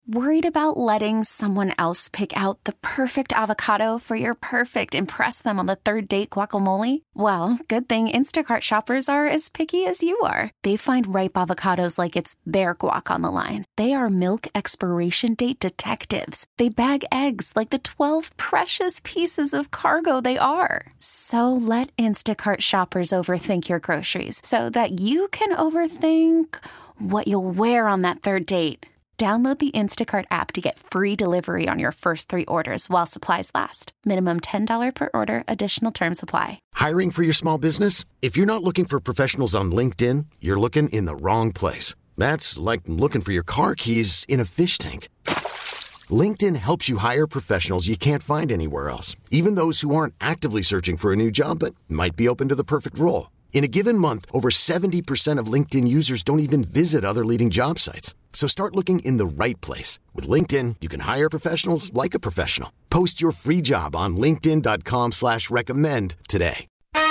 Worried about letting someone else pick out the perfect avocado for your perfect impress them on the third date guacamole? Well, good thing Instacart shoppers are as picky as you are. They find ripe avocados like it's their guac on the line. They are milk expiration date detectives. They bag eggs like the 12 precious pieces of cargo they are. So let Instacart shoppers overthink your groceries so that you can overthink what you'll wear on that third date. Download the Instacart app to get free delivery on your first 3 orders while supplies last. Minimum $10 per order. Additional terms apply. Hiring for your small business? If you're not looking for professionals on LinkedIn, you're looking in the wrong place. That's like looking for your car keys in a fish tank. LinkedIn helps you hire professionals you can't find anywhere else, even those who aren't actively searching for a new job but might be open to the perfect role. In a given month, over 70% of LinkedIn users don't even visit other leading job sites. So start looking in the right place. With LinkedIn, you can hire professionals like a professional. Post your free job on linkedin.com/recommend today.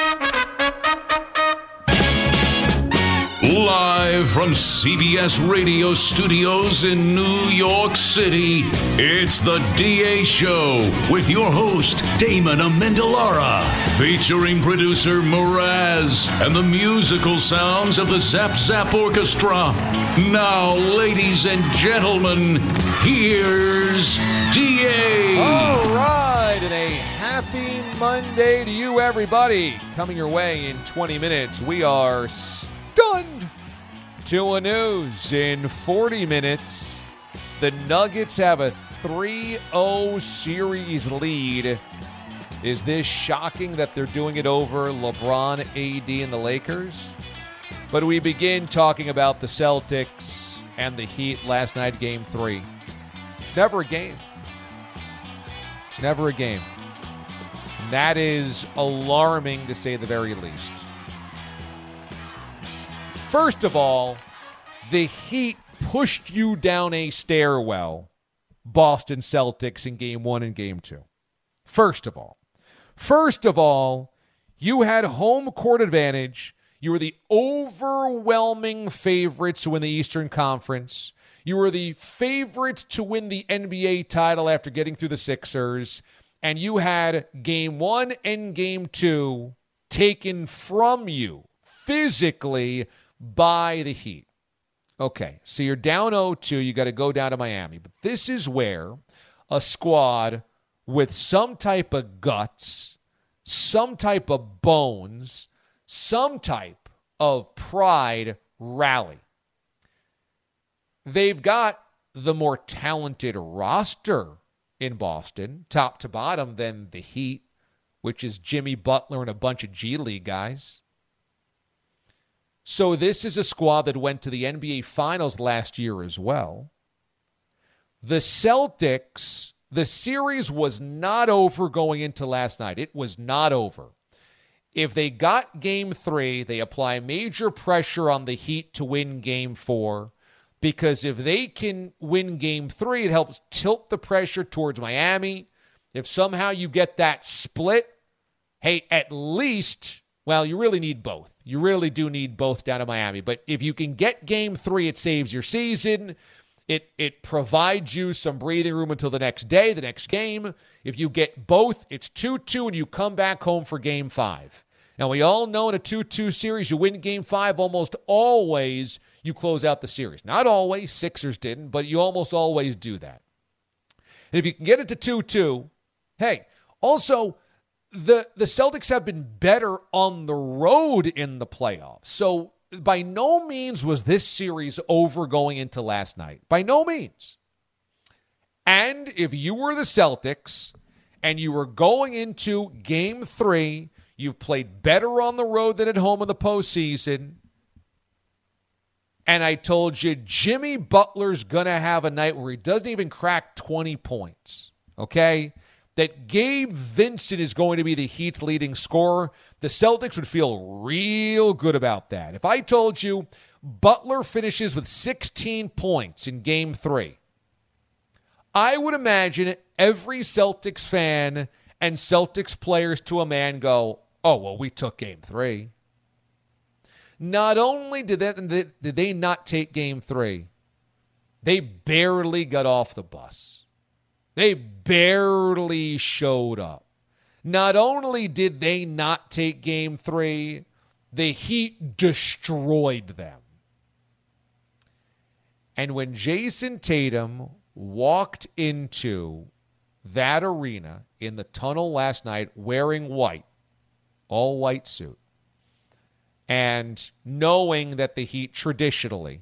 Live from CBS Radio Studios in New York City, it's the DA Show with your host, Damon Amendolara, featuring producer Mraz and the musical sounds of the Zap Zap Orchestra. Now, ladies and gentlemen, here's DA. All right, and a happy Monday to you, everybody. Coming your way in 20 minutes, we are stunned to a news. In 40 minutes, the Nuggets have a 3-0 series lead. Is this shocking that they're doing it over LeBron, AD, and the Lakers? But we begin talking about the Celtics and the Heat last night, Game 3. It's never a game. It's never a game. And that is alarming, to say the very least. First of all, the Heat pushed you down a stairwell, Boston Celtics, in Game 1 and Game 2. First of all, you had home court advantage. You were the overwhelming favorites to win the Eastern Conference. You were the favorites to win the NBA title after getting through the Sixers. And you had Game 1 and Game 2 taken from you physically by the Heat. Okay, so you're down 0-2. You got to go down to Miami. But this is where a squad with some type of guts, some type of bones, some type of pride rally. They've got the more talented roster in Boston, top to bottom, than the Heat, which is Jimmy Butler and a bunch of G League guys. So this is a squad that went to the NBA Finals last year as well. The Celtics, the series was not over going into last night. It was not over. If they got Game 3, they apply major pressure on the Heat to win Game 4, because if they can win Game 3, it helps tilt the pressure towards Miami. If somehow you get that split, hey, at least, well, you really need both. You really do need both down to Miami. But if you can get Game 3, it saves your season. It provides you some breathing room until the next day, the next game. If you get both, it's 2-2, and you come back home for Game 5. Now, we all know in a 2-2 series, you win Game 5, almost always you close out the series. Not always. Sixers didn't, but you almost always do that. And if you can get it to 2-2, hey, also, the Celtics have been better on the road in the playoffs. So by no means was this series over going into last night. By no means. And if you were the Celtics and you were going into Game 3, you've played better on the road than at home in the postseason. And I told you, Jimmy Butler's going to have a night where he doesn't even crack 20 points. Okay? That Gabe Vincent is going to be the Heat's leading scorer. The Celtics would feel real good about that. If I told you Butler finishes with 16 points in Game 3, I would imagine every Celtics fan and Celtics players to a man go, oh, well, we took Game 3. Not only did they not take Game 3, They barely got off the bus. They barely showed up. Not only did they not take Game 3, the Heat destroyed them. And when Jason Tatum walked into that arena in the tunnel last night wearing white, all white suit, and knowing that the Heat traditionally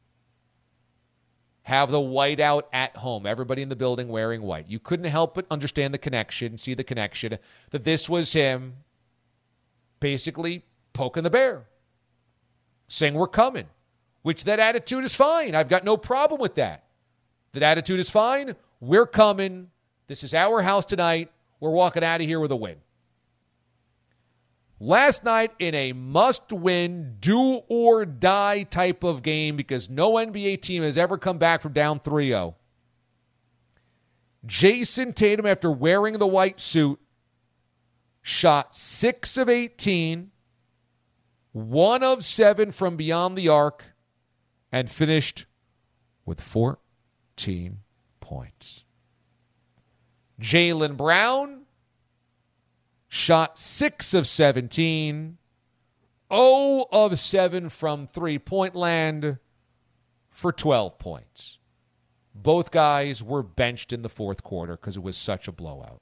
have the white out at home, everybody in the building wearing white, you couldn't help but understand the connection, see the connection, that this was him basically poking the bear, saying we're coming, which that attitude is fine. I've got no problem with that. That attitude is fine. We're coming. This is our house tonight. We're walking out of here with a win. Last night in a must-win, do-or-die type of game because no NBA team has ever come back from down 3-0. Jason Tatum, after wearing the white suit, shot 6 of 18, 1 of 7 from beyond the arc, and finished with 14 points. Jaylen Brown shot 6 of 17, 0 of 7 from three-point land for 12 points. Both guys were benched in the fourth quarter because it was such a blowout.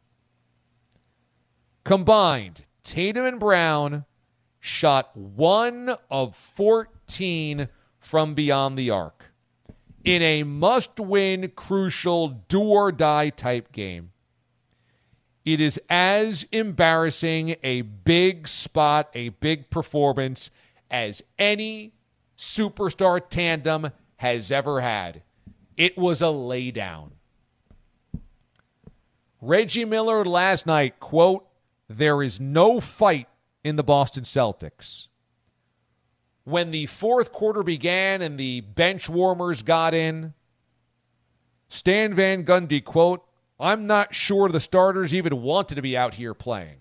Combined, Tatum and Brown shot 1 of 14 from beyond the arc in a must-win, crucial, do-or-die type game. It is as embarrassing a big spot, a big performance as any superstar tandem has ever had. It was a laydown. Reggie Miller last night, quote, "There is no fight in the Boston Celtics." When the fourth quarter began and the bench warmers got in, Stan Van Gundy, quote, "I'm not sure the starters even wanted to be out here playing."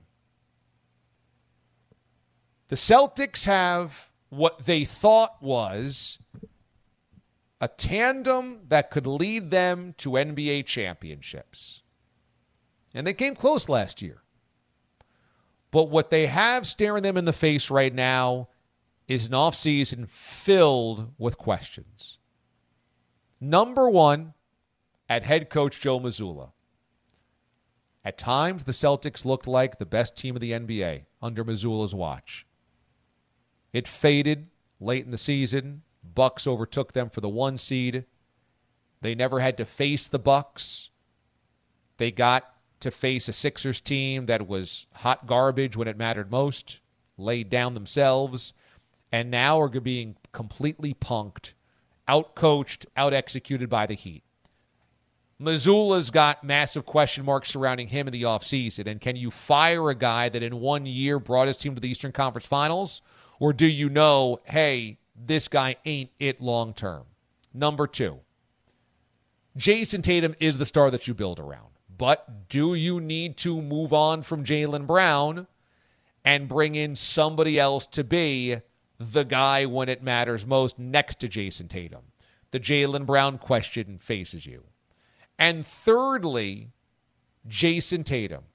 The Celtics have what they thought was a tandem that could lead them to NBA championships. And they came close last year. But what they have staring them in the face right now is an offseason filled with questions. Number one, at head coach Joe Mazzulla. At times, the Celtics looked like the best team of the NBA under Mazzulla's watch. It faded late in the season. Bucks overtook them for the 1 seed. They never had to face the Bucks. They got to face a Sixers team that was hot garbage when it mattered most, laid down themselves, and now are being completely punked, out-coached, out-executed by the Heat. Mazzulla's got massive question marks surrounding him in the offseason. And can you fire a guy that in 1 year brought his team to the Eastern Conference Finals? Or do you know, hey, this guy ain't it long term? Number two, Jason Tatum is the star that you build around. But do you need to move on from Jaylen Brown and bring in somebody else to be the guy when it matters most next to Jason Tatum? The Jaylen Brown question faces you. And thirdly, Jason Tatum.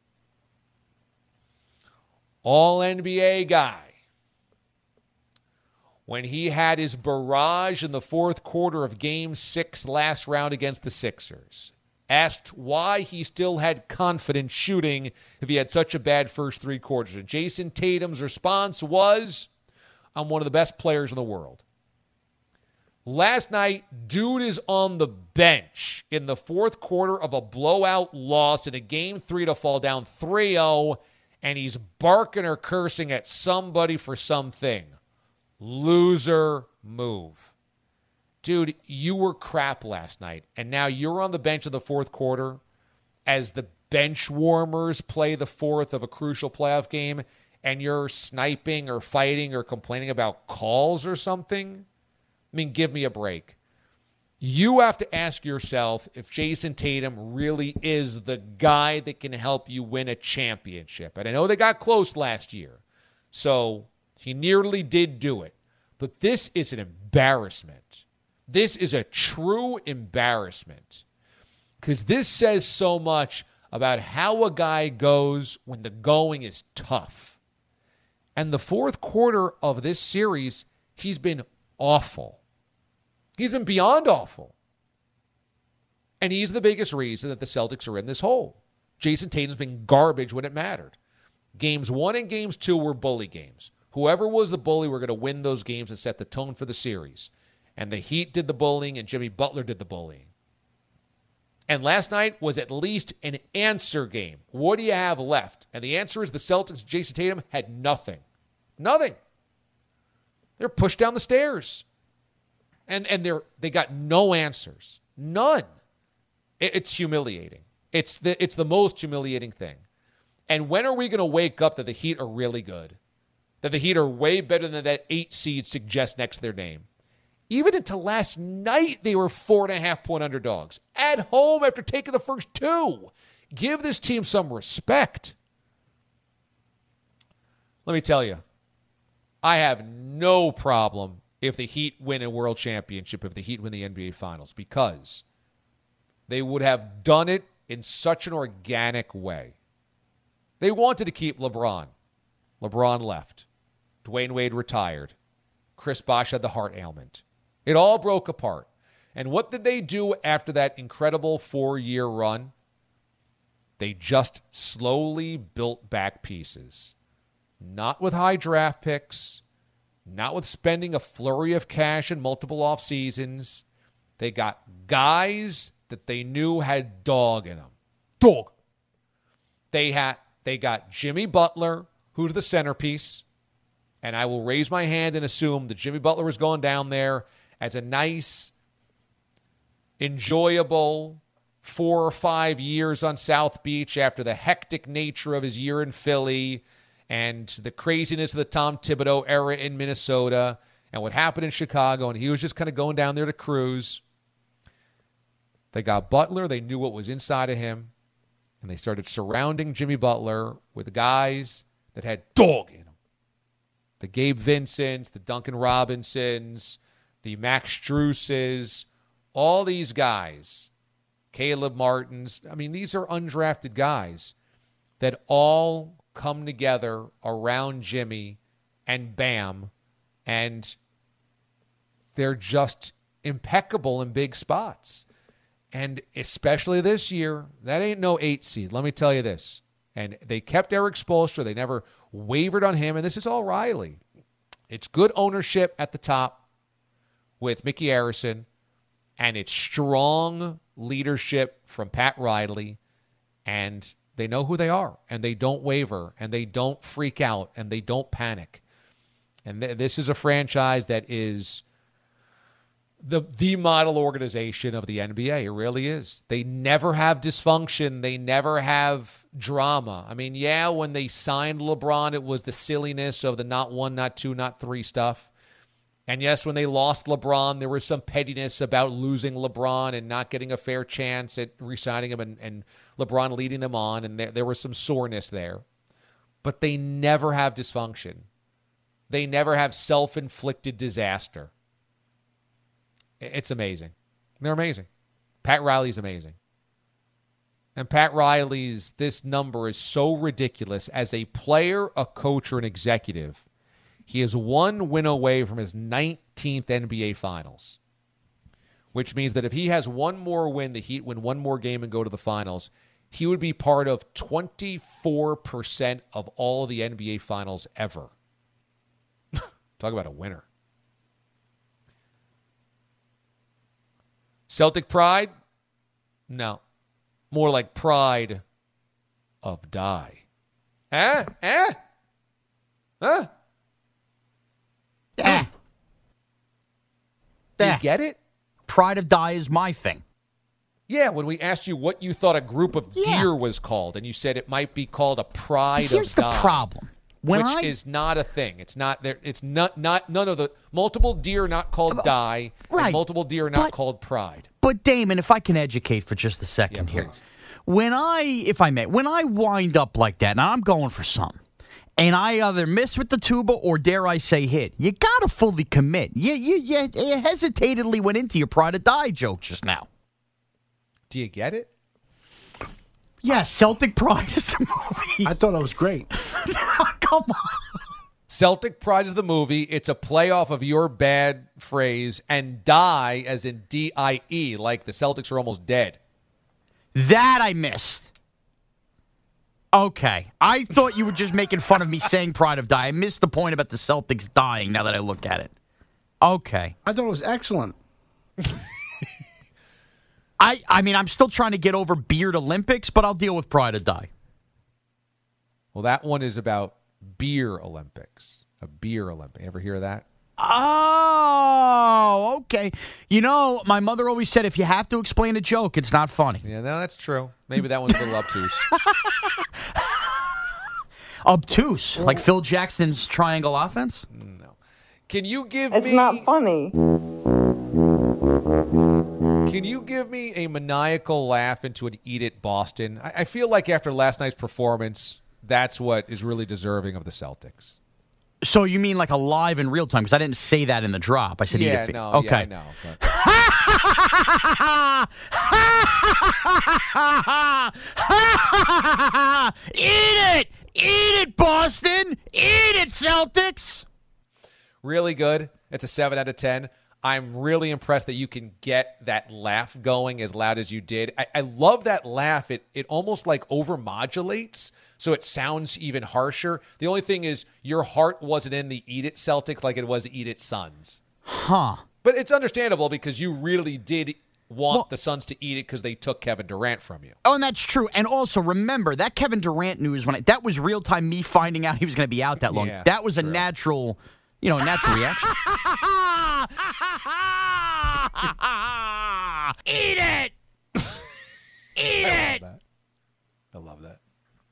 All-NBA guy. When he had his barrage in the fourth quarter of Game 6 last round against the Sixers, asked why he still had confidence shooting if he had such a bad first 3 quarters. And Jason Tatum's response was, "I'm one of the best players in the world." Last night, dude is on the bench in the fourth quarter of a blowout loss in a Game 3 to fall down 3-0, and he's barking or cursing at somebody for something. Loser move. Dude, you were crap last night, and now you're on the bench in the fourth quarter as the bench warmers play the fourth of a crucial playoff game, and you're sniping or fighting or complaining about calls or something? I mean, give me a break. You have to ask yourself if Jason Tatum really is the guy that can help you win a championship. And I know they got close last year, so he nearly did do it. But this is an embarrassment. This is a true embarrassment because this says so much about how a guy goes when the going is tough. And the fourth quarter of this series, he's been awful. He's been beyond awful. And he's the biggest reason that the Celtics are in this hole. Jason Tatum's been garbage when it mattered. Games 1 and Games 2 were bully games. Whoever was the bully were going to win those games and set the tone for the series. And the Heat did the bullying and Jimmy Butler did the bullying. And last night was at least an answer game. What do you have left? And the answer is the Celtics, Jason Tatum, had nothing. Nothing. They're pushed down the stairs. And they got no answers. None. It's humiliating. It's the most humiliating thing. And when are we going to wake up that the Heat are really good? That the Heat are way better than that 8 seed suggests next to their name? Even until last night, they were 4.5-point underdogs. At home after taking the first 2. Give this team some respect. Let me tell you, I have no problem if the Heat win a world championship, if the Heat win the NBA Finals, because they would have done it in such an organic way. They wanted to keep LeBron. LeBron left. Dwayne Wade retired. Chris Bosh had the heart ailment. It all broke apart. And what did they do after that incredible 4-year run? They just slowly built back pieces. Not with high draft picks, not with spending a flurry of cash in multiple off seasons. They got guys that they knew had dog in them. Dog. They got Jimmy Butler, who's the centerpiece. And I will raise my hand and assume that Jimmy Butler was going down there as a nice, enjoyable 4 or 5 years on South Beach after the hectic nature of his year in Philly and the craziness of the Tom Thibodeau era in Minnesota and what happened in Chicago. And he was just kind of going down there to cruise. They got Butler. They knew what was inside of him. And they started surrounding Jimmy Butler with guys that had dog in them. The Gabe Vincents, the Duncan Robinsons, the Max Struses, all these guys, Caleb Martins. I mean, these are undrafted guys that all come together around Jimmy and Bam, and they're just impeccable in big spots. And especially this year, that ain't no 8 seed. Let me tell you this. And they kept Eric Spoelstra. They never wavered on him. And this is all Riley. It's good ownership at the top with Mickey Arison. And it's strong leadership from Pat Riley. And they know who they are. And they don't waver. And they don't freak out. And they don't panic. And this is a franchise that is the model organization of the NBA. It really is. They never have dysfunction. They never have drama. I mean, yeah, when they signed LeBron, it was the silliness of the not 1, not 2, not 3 stuff. And yes, when they lost LeBron, there was some pettiness about losing LeBron and not getting a fair chance at re-signing him and LeBron leading them on. And there was some soreness there. But they never have dysfunction. They never have self-inflicted disaster. It's amazing. They're amazing. Pat Riley's amazing. And Pat Riley's, this number is so ridiculous. As a player, a coach, or an executive, he is 1 win away from his 19th NBA Finals, which means that if he has one more win, the Heat win one more game and go to the Finals, he would be part of 24% of all of the NBA Finals ever. Talk about a winner. Celtic pride? No. More like pride of die. Huh? Yeah. Do you get it? Pride of die is my thing. Yeah, when we asked you what you thought a group of deer was called, and you said it might be called a pride of die. Here's the problem. Which is not a thing. It's not there. It's not none of the multiple deer are not called die. Right. And multiple deer are not called pride. But Damon, if I can educate for just a second here. Please. When I wind up like that, and I'm going for something, And I either miss with the tuba or, dare I say, hit. You got to fully commit. You hesitatedly went into your Pride or Die joke just now. Do you get it? Yeah, Celtic Pride is the movie. I thought it was great. Come on. Celtic Pride is the movie. It's a playoff of your bad phrase, and die as in D-I-E, like the Celtics are almost dead. That I missed. Okay. I thought you were just making fun of me saying Pride or Die. I missed the point about the Celtics dying now that I look at it. Okay. I thought it was excellent. I mean, I'm still trying to get over Beard Olympics, but I'll deal with Pride or Die. Well, that one is about beer Olympics. A beer Olympic. Ever hear of that? Oh, okay. You know, my mother always said if you have to explain a joke, it's not funny. Yeah, no, that's true. Maybe that one's a little obtuse. Obtuse? Like Phil Jackson's triangle offense? No. Can you give It's me... not funny. Can you give me a maniacal laugh into an Eat It Boston? I feel like after last night's performance, that's what is really deserving of the Celtics. So you mean like a live in real time? Because I didn't say that in the drop. I said Yeah, eat it. no, Okay. yeah, I know. But... Eat it! Eat it, Boston! Eat it, Celtics! Really good. It's a 7 out of 10. I'm really impressed that you can get that laugh going as loud as you did. I love that laugh. It almost like overmodulates, so it sounds even harsher. The only thing is your heart wasn't in the Eat It Celtics like it was Eat It Suns. Huh. But it's understandable because you really did want the Suns to eat it because they took Kevin Durant from you. Oh, and that's true. And also, remember, that Kevin Durant news, that was real-time me finding out he was going to be out that long. Yeah, that was a natural reaction. Eat it! Eat it! I love that.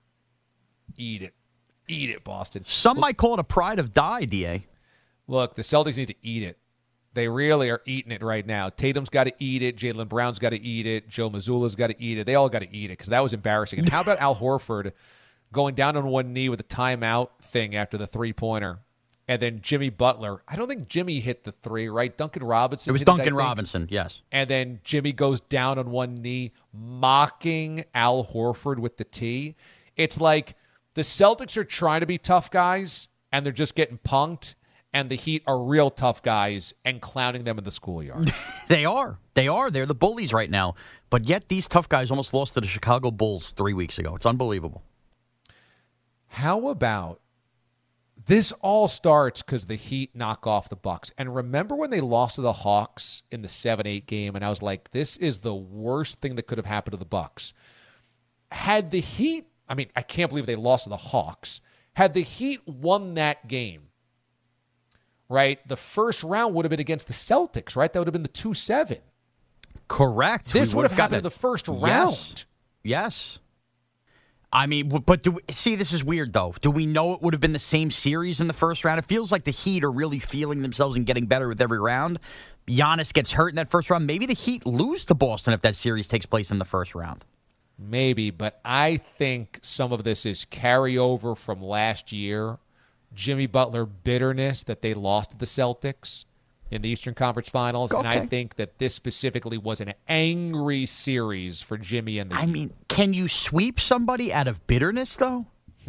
Eat it. Eat it, Boston. Some might call it a Pride or Die, DA. Look, the Celtics need to eat it. They really are eating it right now. Tatum's got to eat it. Jaylen Brown's got to eat it. Joe Mazzulla's got to eat it. They all got to eat it because that was embarrassing. And how about Al Horford going down on one knee with a timeout thing after the three-pointer? And then Jimmy Butler. I don't think Jimmy hit the three, right? Duncan Robinson. It was Duncan Robinson, yes. And then Jimmy goes down on one knee, mocking Al Horford with the tee. It's like the Celtics are trying to be tough guys, and they're just getting punked. And the Heat are real tough guys and clowning them in the schoolyard. They are. They're the bullies right now. But yet these tough guys almost lost to the Chicago Bulls 3 weeks ago. It's unbelievable. How about this all starts because the Heat knock off the Bucks. And remember when they lost to the Hawks in the 7-8 game, and I was like, this is the worst thing that could have happened to the Bucks. Had the Heat, I mean, I can't believe they lost to the Hawks. Had the Heat won that game, right, the first round would have been against the Celtics, right? That would have been the 2-7. Correct. This would have happened in the first round. Yes. I mean, but this is weird, though. Do we know it would have been the same series in the first round? It feels like the Heat are really feeling themselves and getting better with every round. Giannis gets hurt in that first round. Maybe the Heat lose to Boston if that series takes place in the first round. Maybe, but I think some of this is carryover from last year. Jimmy Butler bitterness that they lost to the Celtics in the Eastern Conference Finals. Okay. And I think that this specifically was an angry series for Jimmy and the Heat. mean, can you sweep somebody out of bitterness, though?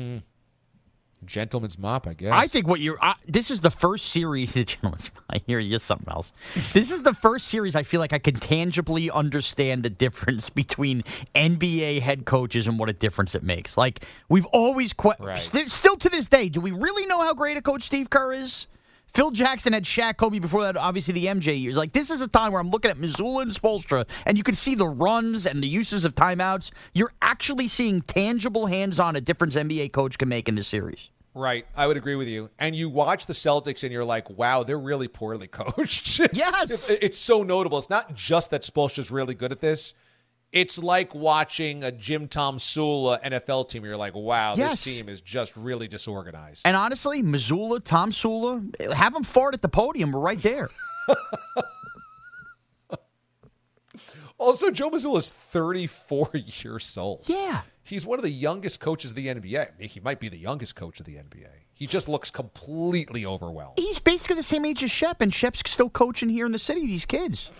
Gentleman's mop, I guess. I think this is the first series. Gentlemen's mop. I hear you something else. This is the first series I feel like I can tangibly understand the difference between NBA head coaches and what a difference it makes. Like, we've always still to this day, do we really know how great a coach Steve Kerr is? Phil Jackson had Shaq, Kobe before that, obviously the MJ years. Like, this is a time where I'm looking at Mazzulla and Spoelstra, and you can see the runs and the uses of timeouts. You're actually seeing tangible hands-on a difference NBA coach can make in this series. Right. I would agree with you. And you watch the Celtics and you're like, wow, they're really poorly coached. Yes. It's so notable. It's not just that Spoelstra's really good at this. It's like watching a Jim Tom Sula NFL team. You're like, wow, Yes. this team is just really disorganized. And honestly, Mazzulla, Tom Sula, have them fart at the podium. We're right there. Also, Joe Mazzulla is 34 years old. Yeah. He's one of the youngest coaches of the NBA. He might be the youngest coach of the NBA. He just looks completely overwhelmed. He's basically the same age as Shep, and Shep's still coaching here in the city, these kids.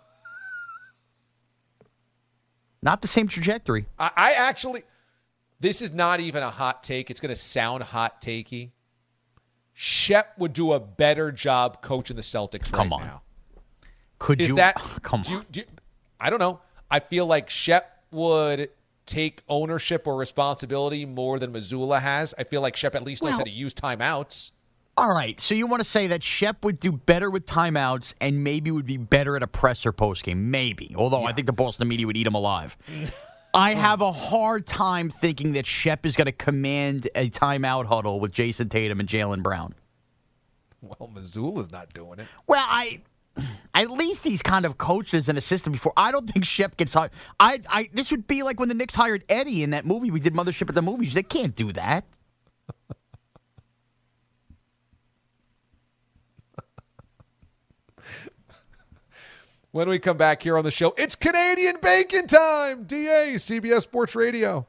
Not the same trajectory. I actually, this is not even a hot take. It's going to sound hot takey. Shep would do a better job coaching the Celtics now. Could is you? That, come on. I don't know. I feel like Shep would take ownership or responsibility more than Mazzulla has. I feel like Shep at least knows how to use timeouts. All right, so you want to say that Shep would do better with timeouts and maybe would be better at a presser postgame. Maybe. Although I think the Boston media would eat him alive. I have a hard time thinking that Shep is going to command a timeout huddle with Jason Tatum and Jaylen Brown. Well, Mazzulla's not doing it. Well, at least he's kind of coached as an assistant before. I don't think Shep gets hired. This would be like when the Knicks hired Eddie in that movie. We did Mothership at the Movies. They can't do that. When we come back here on the show, it's Canadian bacon time. DA, CBS Sports Radio.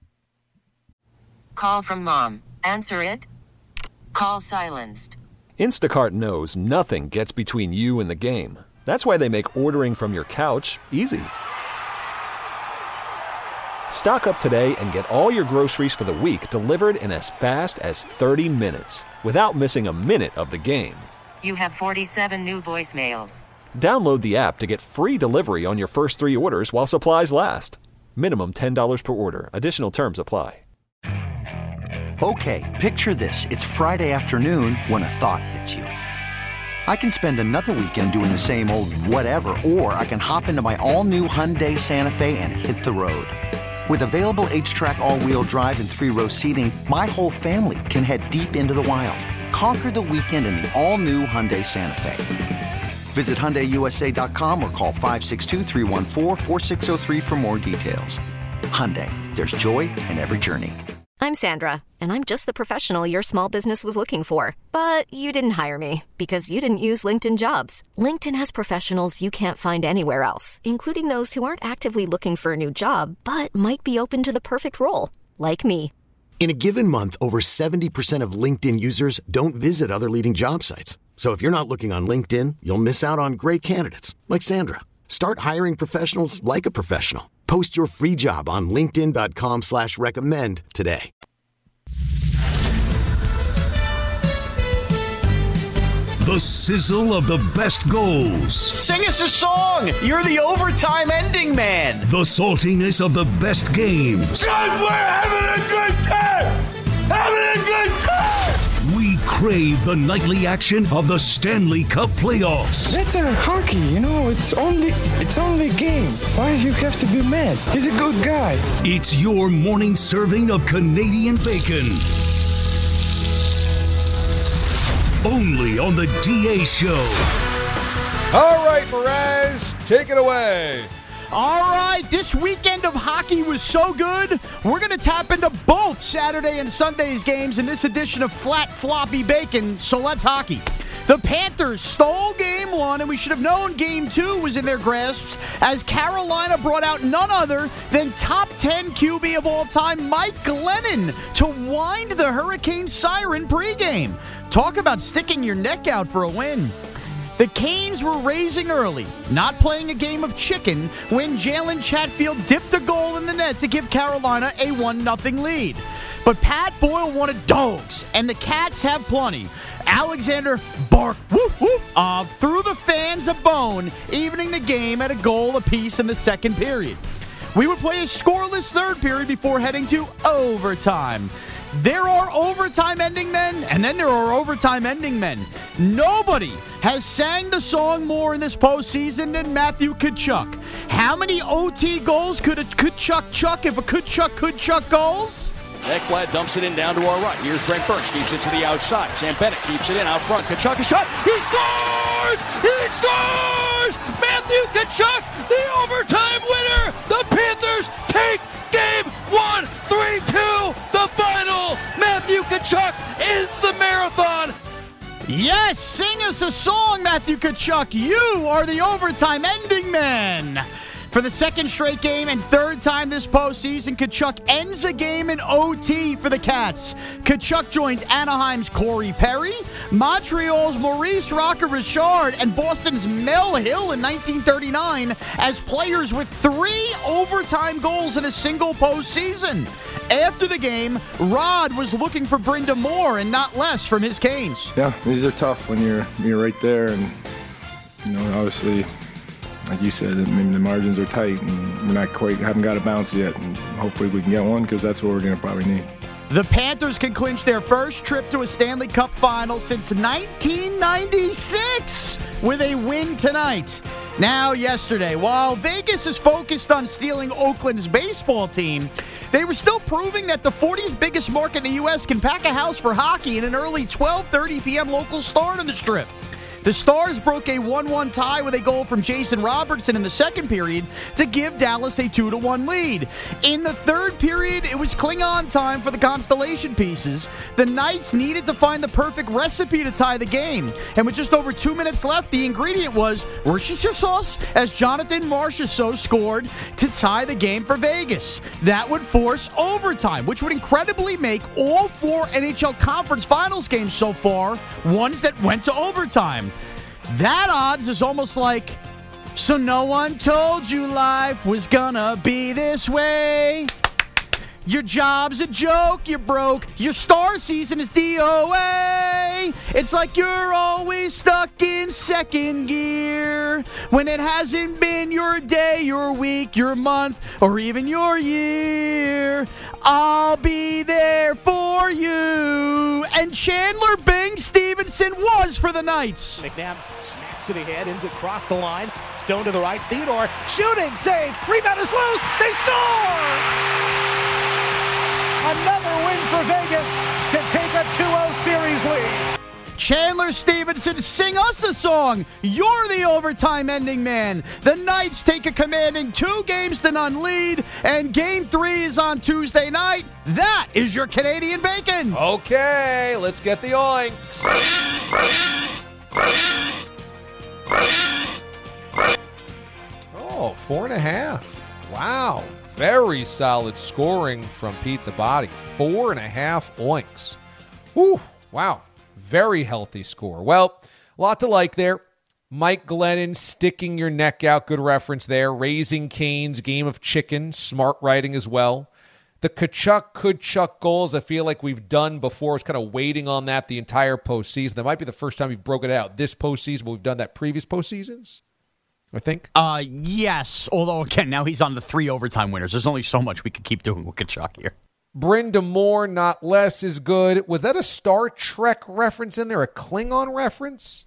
Call from mom. Answer it. Call silenced. Instacart knows nothing gets between you and the game. That's why they make ordering from your couch easy. Stock up today and get all your groceries for the week delivered in as fast as 30 minutes without missing a minute of the game. You have 47 new voicemails. Download the app to get free delivery on your first 3 orders while supplies last. Minimum $10 per order. Additional terms apply. Okay, picture this. It's Friday afternoon when a thought hits you. I can spend another weekend doing the same old whatever, or I can hop into my all-new Hyundai Santa Fe and hit the road. With available H-Track all-wheel drive and 3-row seating, my whole family can head deep into the wild. Conquer the weekend in the all-new Hyundai Santa Fe. Visit HyundaiUSA.com or call 562-314-4603 for more details. Hyundai, there's joy in every journey. I'm Sandra, and I'm just the professional your small business was looking for. But you didn't hire me because you didn't use LinkedIn Jobs. LinkedIn has professionals you can't find anywhere else, including those who aren't actively looking for a new job, but might be open to the perfect role, like me. In a given month, over 70% of LinkedIn users don't visit other leading job sites. So if you're not looking on LinkedIn, you'll miss out on great candidates like Sandra. Start hiring professionals like a professional. Post your free job on linkedin.com/recommend today. The sizzle of the best goals. Sing us a song. You're the overtime ending man. The saltiness of the best games. God, we're having a good time. Having a good time. We crave the nightly action of the Stanley Cup playoffs. That's a hockey, it's only a game. Why do you have to be mad? He's a good guy. It's your morning serving of Canadian bacon. Only on the DA Show. All right, Mraz, take it away. All right, this weekend of hockey was so good, we're going to tap into both Saturday and Sunday's games in this edition of Flat Floppy Bacon, so let's hockey. The Panthers stole Game 1, and we should have known Game 2 was in their grasp as Carolina brought out none other than top 10 QB of all time, Mike Glennon, to wind the Hurricane siren pregame. Talk about sticking your neck out for a win. The Canes were raising early, not playing a game of chicken, when Jalen Chatfield dipped a goal in the net to give Carolina a 1-0 lead. But Pat Boyle wanted dogs, and the Cats have plenty. Alexander Bark threw the fans a bone, evening the game at a goal apiece in the second period. We would play a scoreless third period before heading to overtime. There are overtime ending men, and then there are overtime ending men. Nobody has sang the song more in this postseason than Matthew Tkachuk. How many OT goals could a Tkachuk chuck if a Tkachuk could chuck goals? Ekblad dumps it in down to our right. Here's Brent Burns, keeps it to the outside. Sam Bennett keeps it in out front. Tkachuk is shot. He scores! He scores! Matthew Tkachuk, the overtime winner! The Panthers take Game 1, 3-2, the final. Matthew Tkachuk ends the marathon. Yes, sing us a song, Matthew Tkachuk. You are the overtime ending man. For the second straight game and third time this postseason, Tkachuk ends a game in OT for the Cats. Tkachuk joins Anaheim's Corey Perry, Montreal's Maurice Rocker-Richard, and Boston's Mel Hill in 1939 as players with 3 overtime goals in a single postseason. After the game, Rod was looking for Brenda more and not less from his Canes. Yeah, these are tough when you're right there, and obviously, like you said, maybe the margins are tight, and we're not haven't got a bounce yet, and hopefully we can get one because that's what we're going to probably need. The Panthers can clinch their first trip to a Stanley Cup final since 1996 with a win tonight. Now, yesterday, while Vegas is focused on stealing Oakland's baseball team, they were still proving that the 40th biggest market in the U.S. can pack a house for hockey in an early 12:30 p.m. local start on the Strip. The Stars broke a 1-1 tie with a goal from Jason Robertson in the second period to give Dallas a 2-1 lead. In the third period, it was Klingon time for the constellation pieces. The Knights needed to find the perfect recipe to tie the game. And with just over 2 minutes left, the ingredient was Worcestershire sauce as Jonathan Marchessault scored to tie the game for Vegas. That would force overtime, which would incredibly make all 4 NHL Conference Finals games so far ones that went to overtime. That odds is almost like, so no one told you life was gonna be this way. Your job's a joke, you're broke. Your star season is DOA. It's like you're always stuck in second gear when it hasn't been your day, your week, your month, or even your year. I'll be there for you. And Chandler Bing Stevenson was for the Knights. McNabb smacks it ahead into cross the line. Stone to the right. Theodore shooting, save. Rebound is loose. They score! Another win for Vegas to take a 2-0 series lead. Chandler Stevenson, sing us a song. You're the overtime ending man. The Knights take a commanding 2-0 lead, and Game 3 is on Tuesday night. That is your Canadian bacon. Okay, let's get the oinks. Oh, 4.5. Wow. Very solid scoring from Pete the Body. 4.5 oinks. Whew. Wow. Very healthy score. Well, a lot to like there. Mike Glennon sticking your neck out. Good reference there. Raising Cane's Game of Chicken. Smart writing as well. The Tkachuk goals I feel like we've done before. It's kind of waiting on that the entire postseason. That might be the first time we've broken it out this postseason, but we've done that previous postseasons, I think. Yes. Although, again, now he's on the 3 overtime winners. There's only so much we could keep doing with Tkachuk here. Brenda Moore, not less, is good. Was that a Star Trek reference in there? A Klingon reference?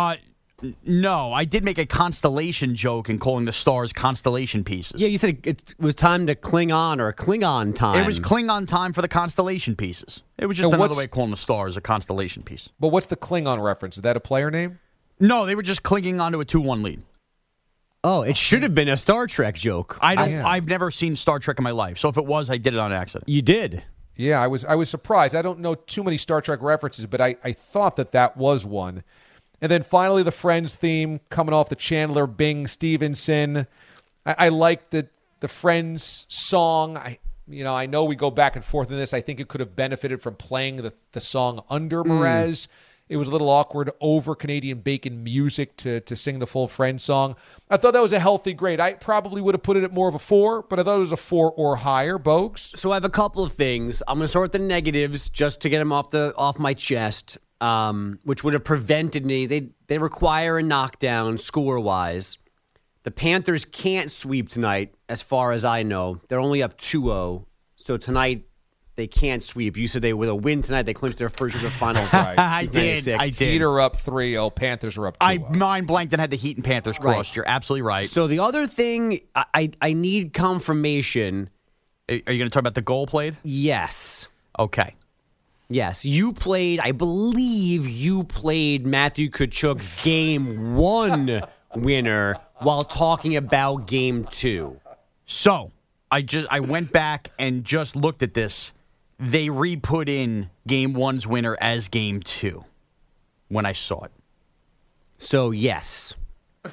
No. I did make a constellation joke in calling the stars constellation pieces. Yeah, you said it was time to Klingon or Klingon time. It was Klingon time for the constellation pieces. It was just another way of calling the stars a constellation piece. But what's the Klingon reference? Is that a player name? No, they were just clinging onto a 2-1 lead. Oh, it should have been a Star Trek joke. I've never seen Star Trek in my life, so if it was, I did it on accident. You did? Yeah, I was surprised. I don't know too many Star Trek references, but I thought that was one. And then finally, the Friends theme coming off the Chandler Bing Stevenson. I like the Friends song. I know we go back and forth in this. I think it could have benefited from playing the song under Mraz. It was a little awkward over Canadian bacon music to sing the full Friends song. I thought that was a healthy grade. I probably would have put it at more of a 4, but I thought it was a 4 or higher. Bogues? So I have a couple of things. I'm going to start with the negatives just to get them off my chest, which would have prevented me. They require a knockdown score-wise. The Panthers can't sweep tonight, as far as I know. They're only up 2-0. So tonight, they can't sweep. You said with a win tonight, they clinched their first of the finals. Right. I did. Heat are up 3-0. Panthers are up 2-0. I mind blanked and had the Heat and Panthers crossed. Right. You're absolutely right. So the other thing, I need confirmation. Are you going to talk about the goal played? Yes. Okay. Yes. I believe you played Matthew Tkachuk's Game 1 winner while talking about Game 2. So I went back and just looked at this. They re-put in Game 1's winner as Game 2 when I saw it. So, yes.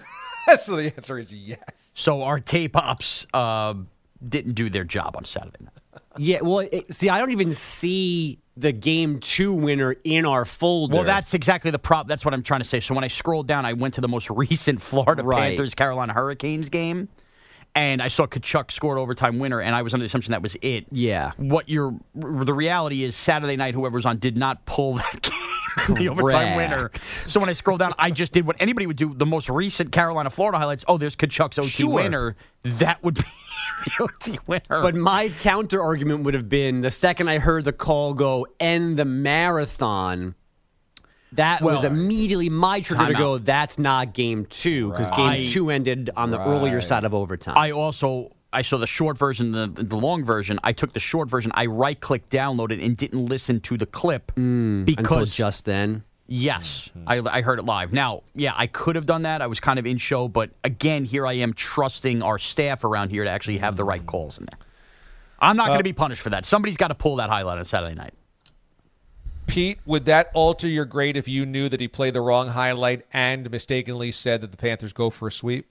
So the answer is yes. So our tape ops didn't do their job on Saturday night. Yeah, well, see, I don't even see the Game 2 winner in our folder. Well, that's exactly the problem. That's what I'm trying to say. So when I scrolled down, I went to the most recent Florida Panthers-Carolina Hurricanes game, and I saw Tkachuk scored overtime winner, and I was under the assumption that was it. Yeah. The reality is Saturday night, whoever was on did not pull that game, the overtime winner. So when I scrolled down, I just did what anybody would do, the most recent Carolina-Florida highlights. Oh, there's Tkachuk's OT winner. That would be the OT winner. But my counter argument would have been the second I heard the call go end the marathon, that was immediately my trigger to go, that's not Game 2, because Game 2 ended on the earlier side of overtime. I saw the short version, the long version. I took the short version. I right-clicked downloaded and didn't listen to the clip because until just then. Yes, I heard it live. Now, yeah, I could have done that. I was kind of in show, but again, here I am trusting our staff around here to actually have the right calls in there. I'm not going to be punished for that. Somebody's got to pull that highlight on Saturday night. Pete, would that alter your grade if you knew that he played the wrong highlight and mistakenly said that the Panthers go for a sweep?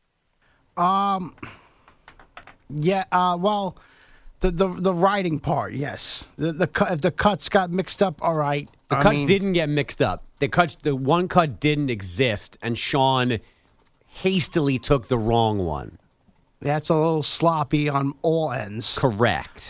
Yeah, well, the writing part, yes. If the cuts got mixed up, all right. The cuts didn't get mixed up. The one cut didn't exist, and Sean hastily took the wrong one. That's a little sloppy on all ends. Correct.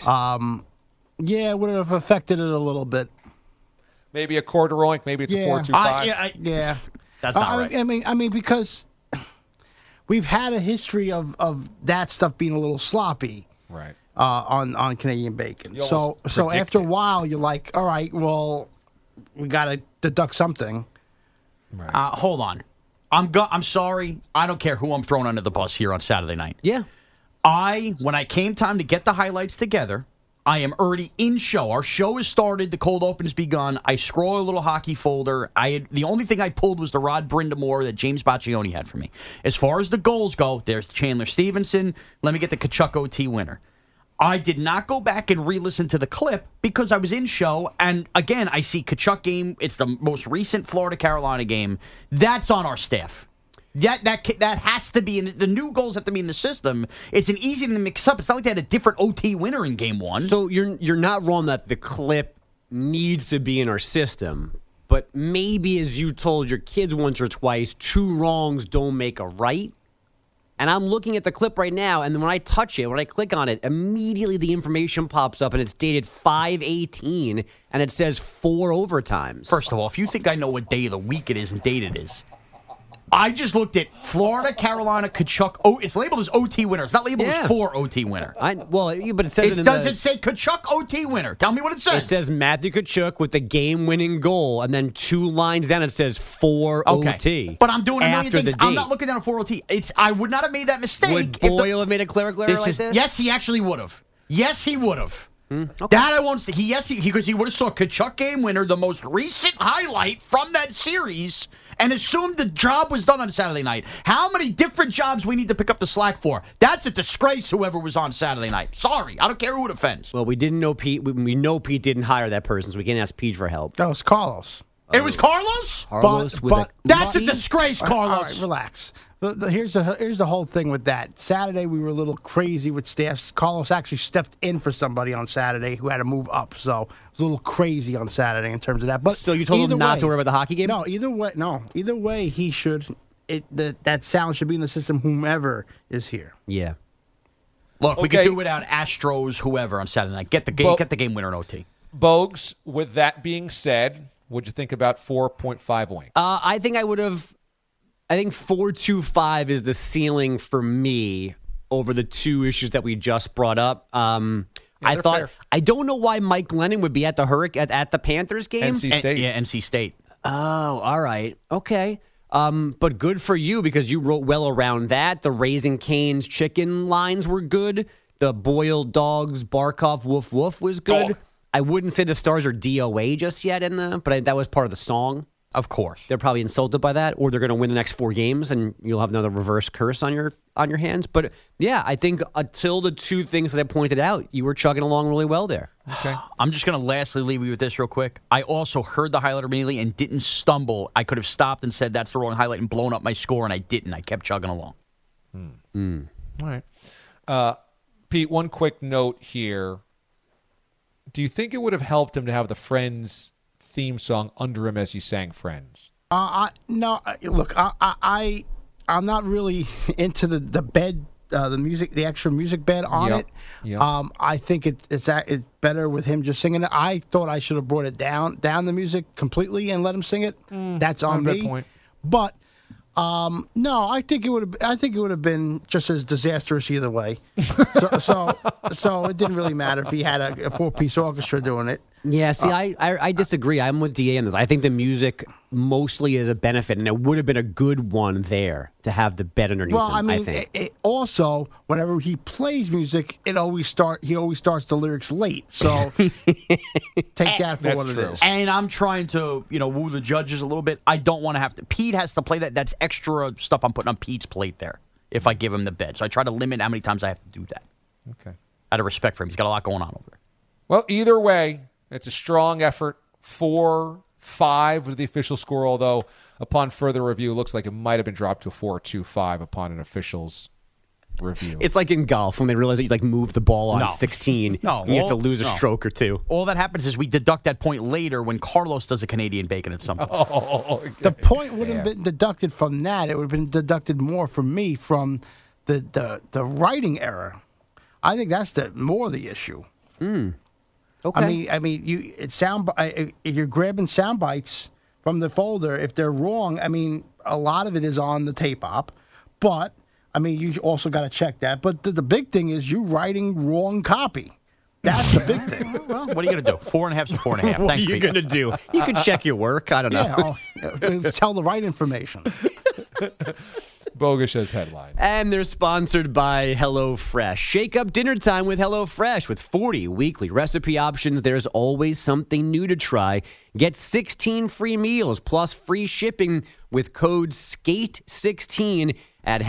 Yeah, it would have affected it a little bit. Maybe a quarter oink, maybe it's a 4.25. Yeah. That's not right. I mean, because we've had a history of that stuff being a little sloppy. Right. On Canadian bacon. So after a while, you're like, all right, well, we got to deduct something. Right. Hold on. I'm sorry. I don't care who I'm throwing under the bus here on Saturday night. Yeah. When I came time to get the highlights together, I am already in show. Our show has started. The cold open has begun. I scroll a little hockey folder. The only thing I pulled was the Rod Brindamore that James Boccioni had for me. As far as the goals go, there's Chandler Stevenson. Let me get the Tkachuk OT winner. I did not go back and re-listen to the clip because I was in show. And again, I see Tkachuk game. It's the most recent Florida-Carolina game. That's on our staff. That has to be in the new goals have to be in the system. It's an easy to mix up. It's not like they had a different OT winner in game one. So you're not wrong that the clip needs to be in our system, but maybe as you told your kids once or twice, 2 wrongs don't make a right. And I'm looking at the clip right now, and then when I touch it, when I click on it, immediately the information pops up, and it's dated 5/18, and it says 4 overtimes. First of all, if you think I know what day of the week it is and date it is, I just looked at Florida, Carolina, Tkachuk. Oh, it's labeled as OT winner. It's not labeled as 4 OT winner. But it says Does it say Tkachuk OT winner? Tell me what it says. It says Matthew Tkachuk with the game-winning goal, and then 2 lines down it says 4 OT. But I'm doing a million things. I'm not looking down at 4 OT. I would not have made that mistake. Would Boyle have made a clerical error like this? Yes, he actually would have. Yes, he would have. Okay. That I won't say. Because he would have saw Tkachuk game winner, the most recent highlight from that series, and assumed the job was done on Saturday night. How many different jobs we need to pick up the slack for? That's a disgrace, whoever was on Saturday night. Sorry. I don't care who it offends. Well, we didn't know Pete. We know Pete didn't hire that person, so we can't ask Pete for help. That was Carlos. It was Carlos? That's a disgrace, Carlos. All right, relax. Here's the whole thing with that. Saturday, we were a little crazy with staffs. Carlos actually stepped in for somebody on Saturday who had to move up, so it was a little crazy on Saturday in terms of that. But so you told him not to worry about the hockey game? No, either way, he should. That sound should be in the system. Whomever is here. Yeah. Look, we could do without Astros, whoever on Saturday night. Get the game winner in OT. Bogues, with that being said, what'd you think about 4.5 oinks? I think I would have. I think 4.25 is the ceiling for me over the 2 issues that we just brought up. I thought fair. I don't know why Mike Glennon would be at the Panthers game. NC State. NC State. Oh, all right. Okay. But good for you because you wrote well around that. The Raising Cane's chicken lines were good. The boiled dogs, Barkov, woof, woof was good. I wouldn't say the Stars are DOA just yet but that was part of the song. Of course. They're probably insulted by that, or they're going to win the next 4 games, and you'll have another reverse curse on your hands. But yeah, I think until the 2 things that I pointed out, you were chugging along really well there. Okay. I'm just going to lastly leave you with this real quick. I also heard the highlight immediately and didn't stumble. I could have stopped and said that's the wrong highlight and blown up my score, and I didn't. I kept chugging along. All right. Pete, one quick note here. Do you think it would have helped him to have the Friends theme song under him as he sang Friends? No. Look, I'm not really into the bed, the music, the extra music bed on it. Yep. I think it's better with him just singing it. I thought I should have brought it down the music completely and let him sing it. That's on me. Good point. But no, I think it would have been just as disastrous either way. So it didn't really matter if he had a 4-piece orchestra doing it. Yeah, see, I disagree. I'm with DA on this. I think the music mostly is a benefit, and it would have been a good one there to have the bed underneath him, I mean, I think. It also, whenever he plays music, he always starts the lyrics late. So take that for what it is. And I'm trying to, woo the judges a little bit. I don't want to have to. Pete has to play that. That's extra stuff I'm putting on Pete's plate there if I give him the bed. So I try to limit how many times I have to do that. Okay. Out of respect for him. He's got a lot going on over there. Well, either way, it's a strong effort. 4-5 with the official score, although upon further review, it looks like it might have been dropped to a 4-2-5 upon an official's review. It's like in golf when they realize that you move the ball on 16. No, and you have to lose a stroke or 2. All that happens is we deduct that point later when Carlos does a Canadian bacon at some point. Okay. The point wouldn't have been deducted from that. It would have been deducted more from me from the writing error. I think that's more the issue. Okay. I mean, you're grabbing sound bites from the folder. If they're wrong, a lot of it is on the tape op, but you also got to check that. But the big thing is you writing wrong copy. That's the big thing. Well, what are you going to do? 4.5's 4.5. What are you going to do? You can check your work. I don't know. Yeah, tell the right information. Bogusha's headline. And they're sponsored by HelloFresh. Shake up dinner time with HelloFresh. With 40 weekly recipe options, there's always something new to try. Get 16 free meals plus free shipping with code SKATE16 at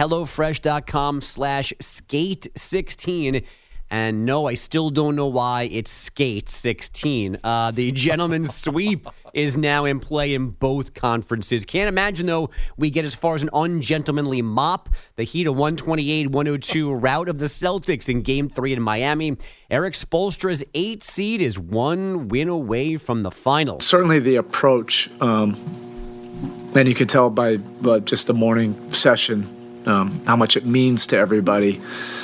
HelloFresh.com/skate16. And no, I still don't know why it's Skate 16. The gentleman's sweep is now in play in both conferences. Can't imagine, though, we get as far as an ungentlemanly mop. The Heat a 128-102 rout of the Celtics in Game 3 in Miami. Eric Spoelstra's 8 seed is 1 win away from the finals. Certainly the approach, and you can tell by just the morning session how much it means to everybody.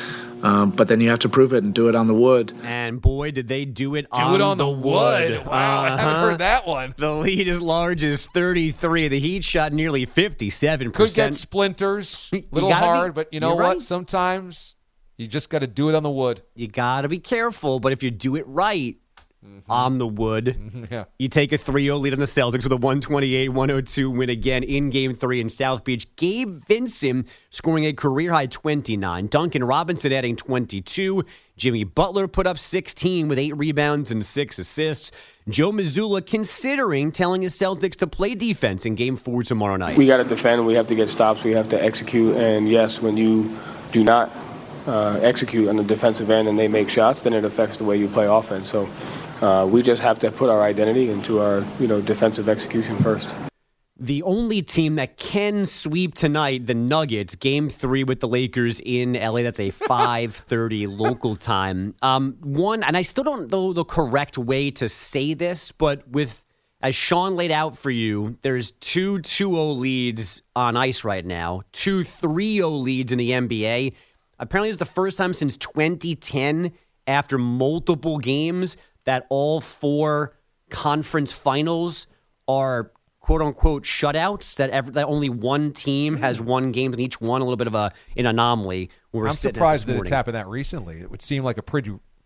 But then you have to prove it and do it on the wood. And boy, did they do it on the wood. Wow, I haven't heard that one. The lead as large as 33. The Heat shot nearly 57%. Could get splinters. A little hard, but you know what? Right. Sometimes you just got to do it on the wood. You got to be careful, but if you do it right on the wood, you take a 3-0 lead on the Celtics with a 128-102 win again in Game 3 in South Beach. Gabe Vincent scoring a career-high 29. Duncan Robinson adding 22. Jimmy Butler put up 16 with 8 rebounds and 6 assists. Joe Mazzulla considering telling his Celtics to play defense in Game 4 tomorrow night. We got to defend. We have to get stops. We have to execute. And, yes, when you do not execute on the defensive end and they make shots, then it affects the way you play offense. So we just have to put our identity into our defensive execution first. The only team that can sweep tonight, the Nuggets, Game 3 with the Lakers in LA. That's a 5:30 local time. And I still don't know the correct way to say this, but as Sean laid out for you, there's 2 2-0 leads on ice right now, 2 3-0 leads in the NBA. Apparently it's the first time since 2010, after multiple games, that all 4 conference finals are quote-unquote shutouts, that only one team has won games in each one, a little bit of an anomaly. I'm surprised that it's happened that recently. It would seem like a pretty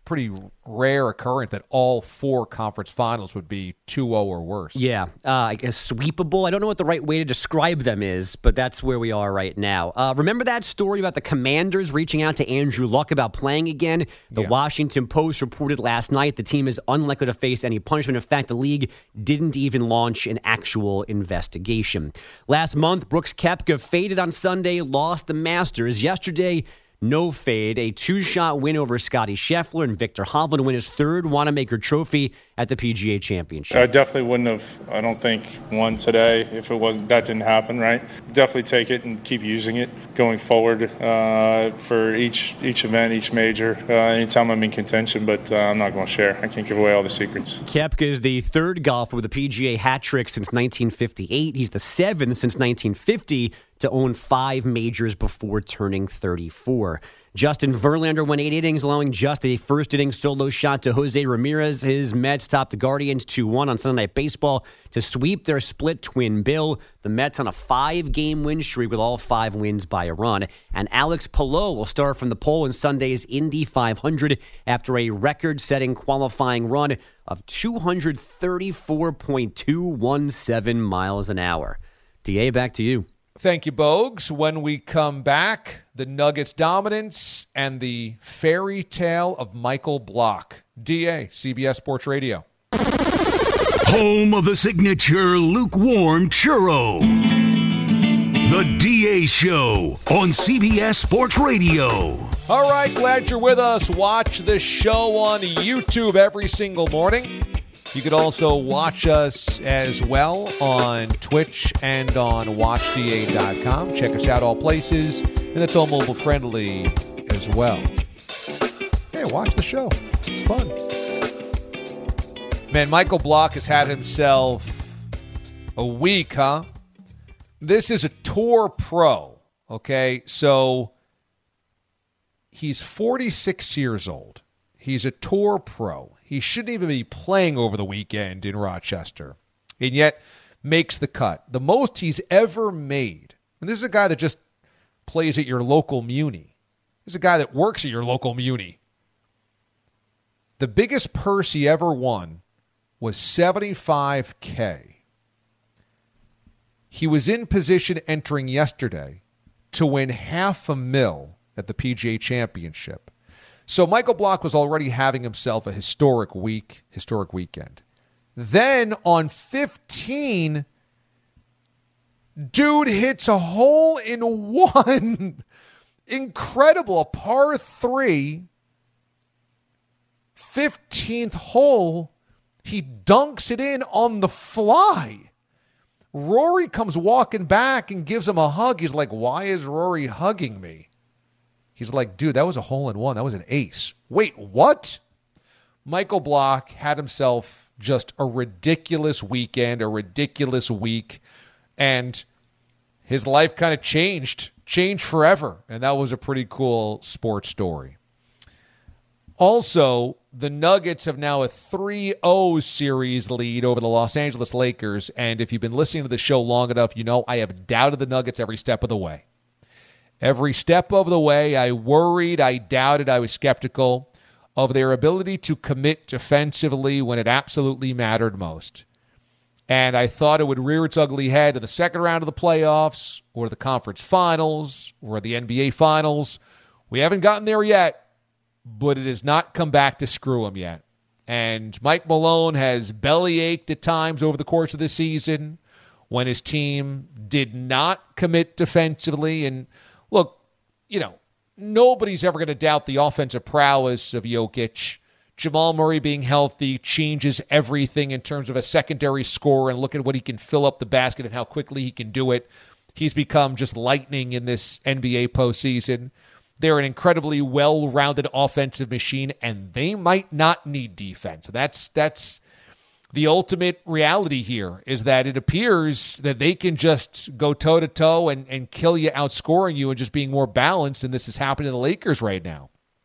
pretty rare occurrence that all 4 conference finals would be 2-0 or worse. Yeah, I guess sweepable. I don't know what the right way to describe them is, but that's where we are right now. Remember that story about the Commanders reaching out to Andrew Luck about playing again? The Washington Post reported last night the team is unlikely to face any punishment. In fact, the league didn't even launch an actual investigation. Last month, Brooks Koepka faded on Sunday, lost the Masters. Yesterday, no fade, a 2-shot win over Scotty Scheffler, and Victor Hovland to win his 3rd Wanamaker Trophy at the PGA Championship. I definitely wouldn't have, I don't think, won today if that didn't happen, right? Definitely take it and keep using it going forward for each event, each major, anytime I'm in contention, but I'm not going to share. I can't give away all the secrets. Koepka is the 3rd golfer with a PGA hat trick since 1958. He's the 7th since 1950 to own 5 majors before turning 34. Justin Verlander went 8 innings, allowing just a first-inning solo shot to Jose Ramirez. His Mets topped the Guardians 2-1 on Sunday Night Baseball to sweep their split twin bill. The Mets on a 5-game win streak with all 5 wins by a run. And Alex Palou will start from the pole in Sunday's Indy 500 after a record-setting qualifying run of 234.217 miles an hour. DA, back to you. Thank you, Bogues. When we come back, the Nuggets' dominance and the fairy tale of Michael Block. DA, CBS Sports Radio. Home of the signature lukewarm churro. The DA Show on CBS Sports Radio. All right, glad you're with us. Watch the show on YouTube every single morning. You could also watch us as well on Twitch and on WatchDA.com. Check us out all places, and it's all mobile friendly as well. Hey, watch the show. It's fun. Man, Michael Block has had himself a week, huh? This is a tour pro, okay? So he's 46 years old. He's a tour pro. He shouldn't even be playing over the weekend in Rochester, and yet makes the cut. The most he's ever made, and this is a guy that just plays at your local muni. This is a guy that works at your local muni. The biggest purse he ever won was $75K. He was in position entering yesterday to win $500,000 at the PGA Championship. So Michael Block was already having himself a historic weekend. Then on 15, dude hits a hole-in-one. Incredible. A par 3, 15th hole. He dunks it in on the fly. Rory comes walking back and gives him a hug. He's like, why is Rory hugging me? He's like, dude, that was a hole-in-one. That was an ace. Wait, what? Michael Block had himself just a ridiculous weekend, a ridiculous week, and his life kind of changed forever, and that was a pretty cool sports story. Also, the Nuggets have now a 3-0 series lead over the Los Angeles Lakers, and if you've been listening to the show long enough, you know I have doubted the Nuggets every step of the way. Every step of the way, I worried, I doubted, I was skeptical of their ability to commit defensively when it absolutely mattered most. And I thought it would rear its ugly head in the second round of the playoffs or the conference finals or the NBA finals. We haven't gotten there yet, but it has not come back to screw them yet. And Mike Malone has bellyached at times over the course of the season when his team did not commit defensively. And look, nobody's ever going to doubt the offensive prowess of Jokic. Jamal Murray being healthy changes everything in terms of a secondary scorer, and look at what he can fill up the basket and how quickly he can do it. He's become just lightning in this NBA postseason. They're an incredibly well-rounded offensive machine, and they might not need defense. That's the ultimate reality here, is that it appears that they can just go toe-to-toe and kill you, outscoring you, and just being more balanced, and this is happening to the Lakers right now.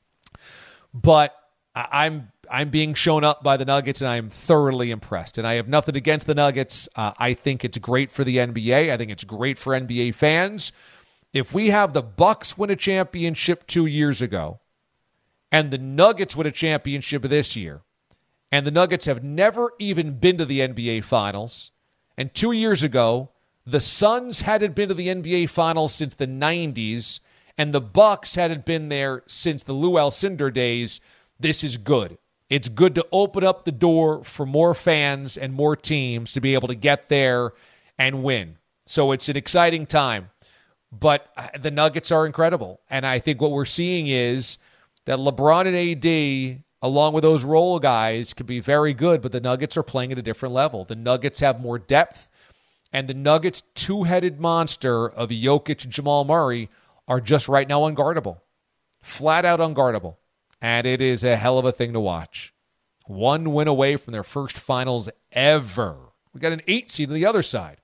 But I'm being shown up by the Nuggets, and I'm thoroughly impressed. And I have nothing against the Nuggets. I think it's great for the NBA. I think it's great for NBA fans. If we have the Bucks win a championship 2 years ago, and the Nuggets win a championship this year, and the Nuggets have never even been to the NBA Finals, and 2 years ago, the Suns hadn't been to the NBA Finals since the 90s, and the Bucks hadn't been there since the Lou Alcindor days, this is good. It's good to open up the door for more fans and more teams to be able to get there and win. So it's an exciting time. But the Nuggets are incredible. And I think what we're seeing is that LeBron and AD, along with those role guys, can be very good, but the Nuggets are playing at a different level. The Nuggets have more depth, and the Nuggets' two-headed monster of Jokic and Jamal Murray are just right now unguardable. Flat out unguardable. And it is a hell of a thing to watch. One win away from their first finals ever. We got an 8 seed on the other side.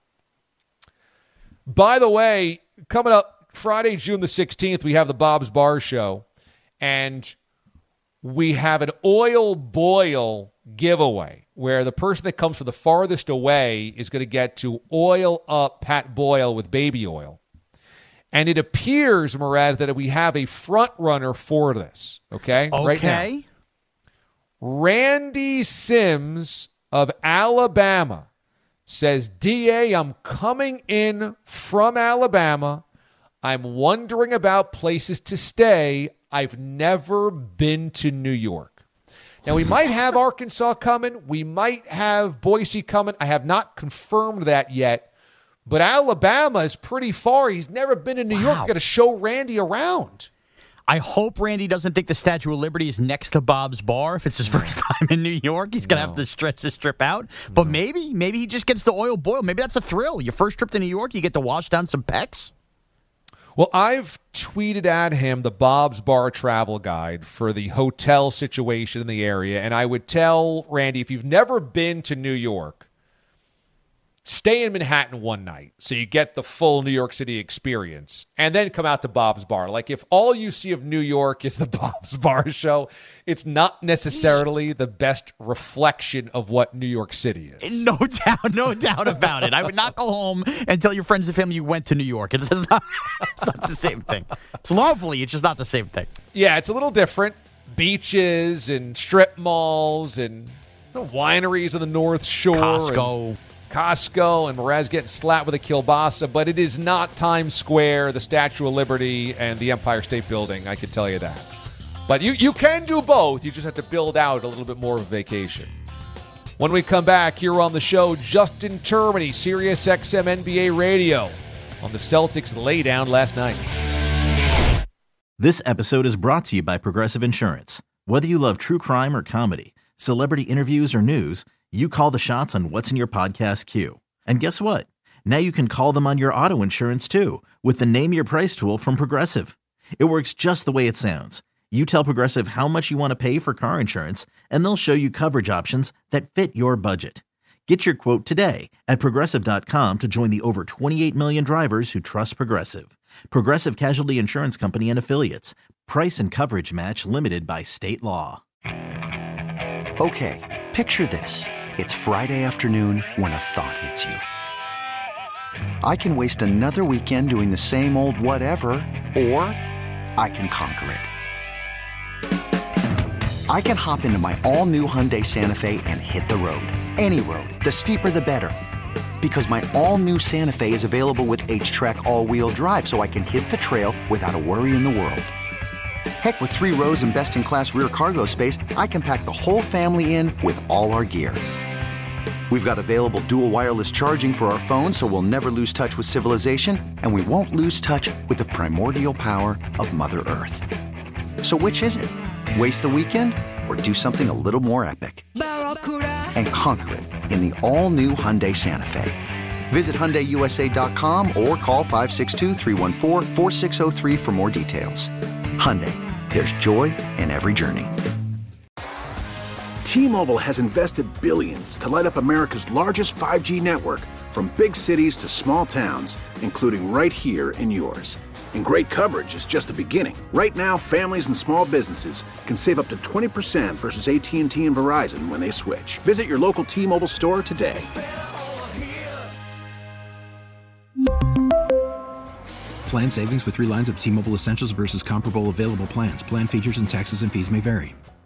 By the way, coming up Friday, June the 16th, we have the Bob's Bar Show. And we have an oil boil giveaway where the person that comes from the farthest away is going to get to oil up Pat Boyle with baby oil. And it appears, Murad, that we have a front runner for this. Okay? Right now. Randy Sims of Alabama says, DA, I'm coming in from Alabama. I'm wondering about places to stay. I've never been to New York. Now, we might have Arkansas coming. We might have Boise coming. I have not confirmed that yet. But Alabama is pretty far. He's never been in New York. You've got to show Randy around. I hope Randy doesn't think the Statue of Liberty is next to Bob's Bar. If it's his first time in New York, he's going to have to stretch this trip out. But maybe he just gets the oil boil. Maybe that's a thrill. Your first trip to New York, you get to wash down some pecs. Well, I've tweeted at him the Bob's Bar travel guide for the hotel situation in the area. And I would tell Randy, if you've never been to New York, stay in Manhattan one night so you get the full New York City experience and then come out to Bob's Bar. Like, if all you see of New York is the Bob's Bar show, it's not necessarily the best reflection of what New York City is. No doubt about it. I would not go home and tell your friends and family you went to New York. It's not the same thing. It's lovely. It's just not the same thing. Yeah, it's a little different. Beaches and strip malls and wineries on the North Shore. Costco, and Mraz getting slapped with a kielbasa, but it is not Times Square, the Statue of Liberty, and the Empire State Building, I can tell you that. But you can do both. You just have to build out a little bit more of a vacation. When we come back here on the show, Justin Termini, Sirius XM NBA Radio, on the Celtics laydown last night. This episode is brought to you by Progressive Insurance. Whether you love true crime or comedy, celebrity interviews or news, you call the shots on what's in your podcast queue. And guess what? Now you can call them on your auto insurance too with the Name Your Price tool from Progressive. It works just the way it sounds. You tell Progressive how much you want to pay for car insurance, and they'll show you coverage options that fit your budget. Get your quote today at Progressive.com to join the over 28 million drivers who trust Progressive. Progressive Casualty Insurance Company and Affiliates. Price and coverage match limited by state law. Okay, picture this. It's Friday afternoon when a thought hits you. I can waste another weekend doing the same old whatever, or I can conquer it. I can hop into my all-new Hyundai Santa Fe and hit the road. Any road. The steeper, the better. Because my all-new Santa Fe is available with H-Track all-wheel drive, so I can hit the trail without a worry in the world. Heck, with 3 rows and best-in-class rear cargo space, I can pack the whole family in with all our gear. We've got available dual wireless charging for our phones, so we'll never lose touch with civilization, and we won't lose touch with the primordial power of Mother Earth. So which is it? Waste the weekend or do something a little more epic? And conquer it in the all-new Hyundai Santa Fe. Visit HyundaiUSA.com or call 562-314-4603 for more details. Hyundai, there's joy in every journey. T-Mobile has invested billions to light up America's largest 5G network, from big cities to small towns, including right here in yours. And great coverage is just the beginning. Right now, families and small businesses can save up to 20% versus AT&T and Verizon when they switch. Visit your local T-Mobile store today. Plan savings with 3 lines of T-Mobile Essentials versus comparable available plans. Plan features and taxes and fees may vary.